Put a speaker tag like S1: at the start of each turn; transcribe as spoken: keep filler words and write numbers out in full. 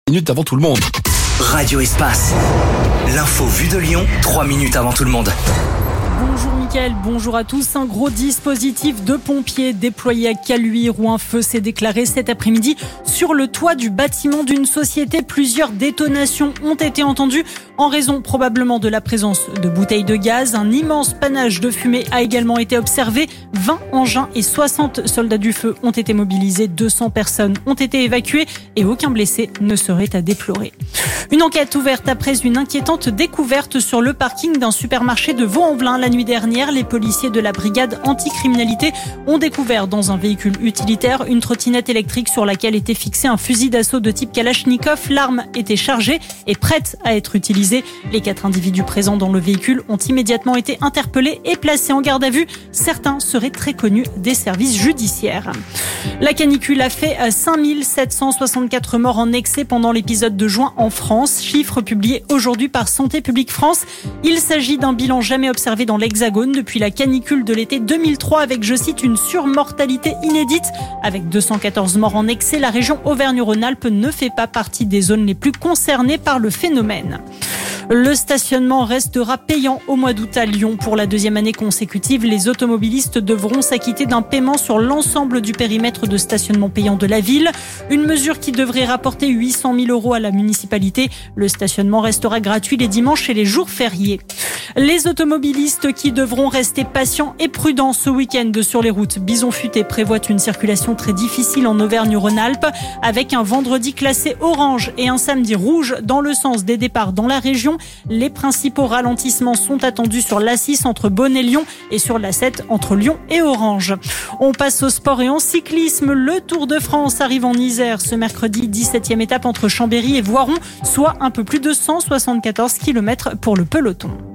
S1: minutes avant tout le monde.
S2: Radio Espace. L'info vue de Lyon, trois minutes avant tout le monde.
S3: Bonjour Mickaël, bonjour à tous. Un gros dispositif de pompiers déployé à Caluire où un feu s'est déclaré cet après-midi sur le toit du bâtiment d'une société. Plusieurs détonations ont été entendues en raison probablement de la présence de bouteilles de gaz. Un immense panache de fumée a également été observé. vingt engins et soixante soldats du feu ont été mobilisés. deux cents personnes ont été évacuées et aucun blessé ne serait à déplorer. Une enquête ouverte après une inquiétante découverte sur le parking d'un supermarché de Vaux-en-Velin la nuit dernière. Les policiers de la brigade anticriminalité ont découvert dans un véhicule utilitaire une trottinette électrique sur laquelle était fixé un fusil d'assaut de type Kalachnikov. L'arme était chargée et prête à être utilisée. Les quatre individus présents dans le véhicule ont immédiatement été interpellés et placés en garde à vue. Certains seraient très connus des services judiciaires. La canicule a fait cinq mille sept cent soixante-quatre morts en excès pendant l'épisode de juin en France. Chiffre publié aujourd'hui par Santé publique France. Il s'agit d'un bilan jamais observé dans l'Hexagone depuis la canicule de l'été deux mille trois avec, je cite, une surmortalité inédite. Avec deux cent quatorze morts en excès, la région Auvergne-Rhône-Alpes ne fait pas partie des zones les plus concernées par le phénomène. Le stationnement restera payant au mois d'août à Lyon. Pour la deuxième année consécutive, les automobilistes devront s'acquitter d'un paiement sur l'ensemble du périmètre de stationnement payant de la ville. Une mesure qui devrait rapporter huit cent mille euros à la municipalité. Le stationnement restera gratuit les dimanches et les jours fériés. Les automobilistes qui devront rester patients et prudents ce week-end sur les routes. Bison Futé prévoit une circulation très difficile en Auvergne-Rhône-Alpes avec un vendredi classé orange et un samedi rouge dans le sens des départs dans la région. Les principaux ralentissements sont attendus sur l'A six entre Beaune et Lyon et sur l'A sept entre Lyon et Orange. On passe au sport et en cyclisme. Le Tour de France arrive en Isère ce mercredi, dix-septième étape entre Chambéry et Voiron, soit un peu plus de cent soixante-quatorze kilomètres pour le peloton.